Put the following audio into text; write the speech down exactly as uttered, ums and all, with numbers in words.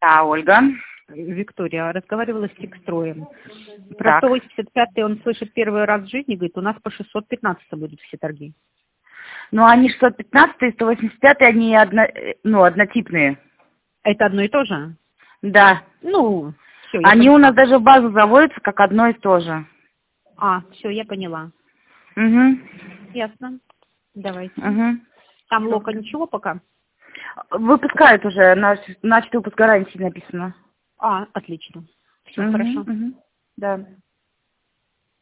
Да, Ольга. Виктория разговаривала с Текстроем. Про Так. сто восемьдесят пятый он слышит первый раз в жизни, говорит, у нас по шестьсот пятнадцать будут все торги. Ну, они шестьсот пятнадцать и сто восемьдесят пять, они одно, ну, однотипные. Это одно и то же? Да. Ну, все. Они у нас даже в базу заводятся как одно и то же. А, все, я поняла. Угу. Ясно. Давайте. Угу. Там лока ничего пока? Выпускают уже, на начатый выпуск гарантии написано. А, отлично. Все угу, хорошо. Угу. Да.